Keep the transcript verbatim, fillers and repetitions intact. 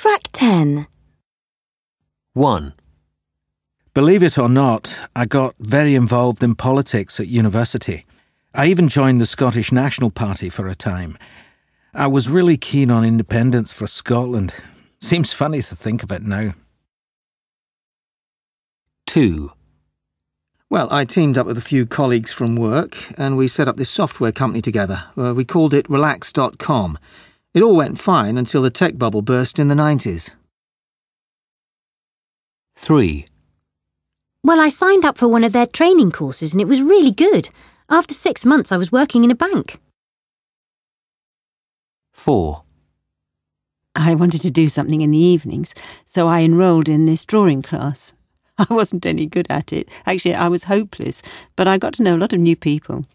Track ten. one. Believe it or not, I got very involved in politics at university. I even joined the Scottish National Party for a time. I was really keen on independence for Scotland. Seems funny to think of it now. two. Well, I teamed up with a few colleagues from work and we set up this software company together. Uh, we called it relax dot com. It all went fine until the tech bubble burst in the nineties. three. Well, I signed up for one of their training courses and it was really good. After six months, I was working in a bank. four. I wanted to do something in the evenings, so I enrolled in this drawing class. I wasn't any good at it. Actually, I was hopeless, but I got to know a lot of new people.